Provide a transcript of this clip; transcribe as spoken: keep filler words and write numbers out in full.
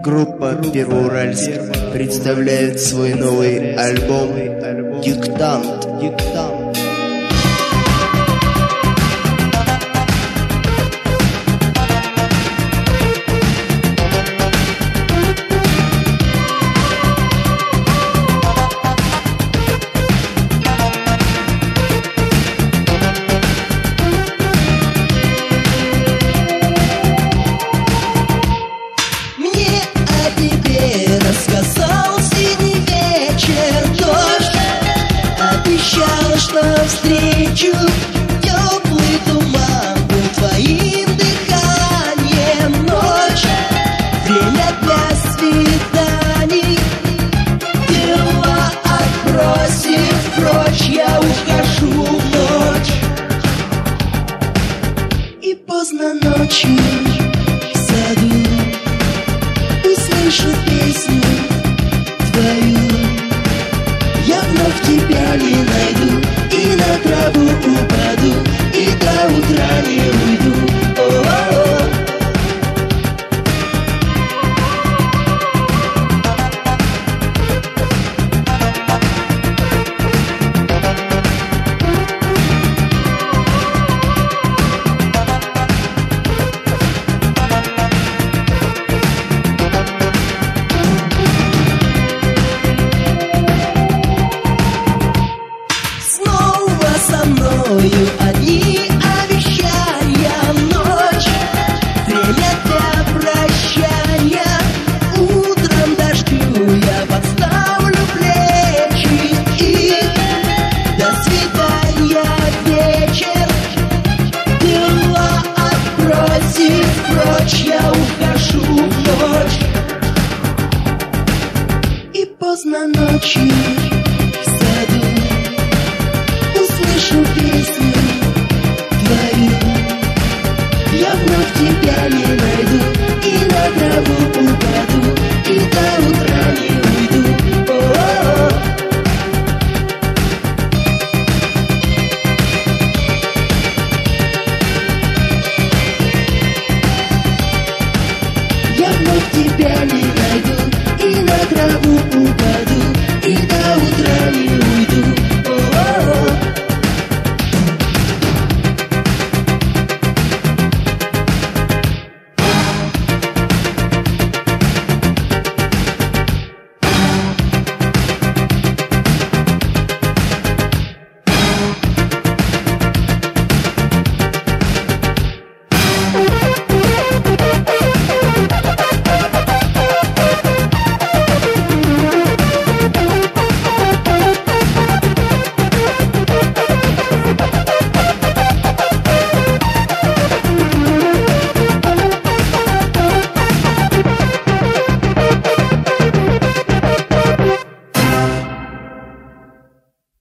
Группа Первоуральск представляет свой новый альбом «Диктант». Рассказал синий вечер дождь, обещал, что встречу теплый туман был твоим дыханием. Ночь, время для свиданий, дела отбросив прочь, я ухожу в ночь. И поздно ночью в саду услышу песню твою, я вновь тебя не найду, и на траву упаду, и до утра не уйду. О-о-о. Со мною одни обещания, ночь, время для прощания. Утром дождю я подставлю плечи, и до свидания вечер. Дела отбросив прочь, я ухожу в ночь. И поздно ночью в саду услышу песню твою, я вновь тебя не найду, и на траву упаду.